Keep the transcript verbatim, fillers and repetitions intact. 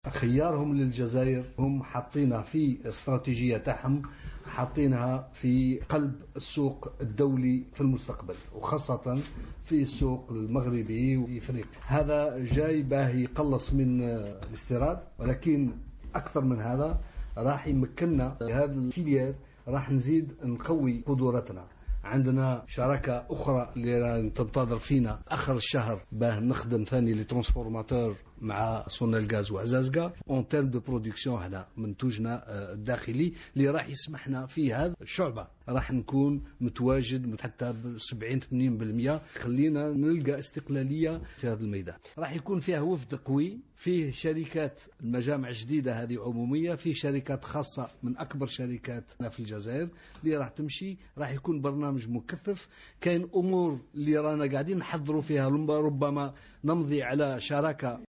خيارهم للجزائر هم حاطينها في استراتيجية تاعهم، حاطينها في قلب السوق الدولي في المستقبل، وخاصة في السوق المغربي وإفريقيا. هذا جاي باه يقلص من الاستيراد، ولكن أكثر من هذا راح يمكننا هذا الفيلير، راح نزيد نقوي قدراتنا. عندنا شراكة أخرى اللي تنتظر فينا آخر الشهر باه نخدم ثاني لترانسفورماتور مع سونيل غاز وعزازقة اون تيرم دو برودكسيون. هنا منتوجنا الداخلي اللي راح يسمحنا في هذا الشعبة راح نكون متواجد حتى ب سبعين ثمانين بالمئة، خلينا نلقى استقلالية في هذا الميدان. راح يكون فيها وفد قوي، فيه شركات المجامع الجديدة هذه عمومية، فيه شركات خاصة من أكبر شركات في الجزائر اللي راح تمشي. راح يكون برنامج مكثف، كاين أمور اللي رانا قاعدين نحضروا فيها، ربما نمضي على شراكة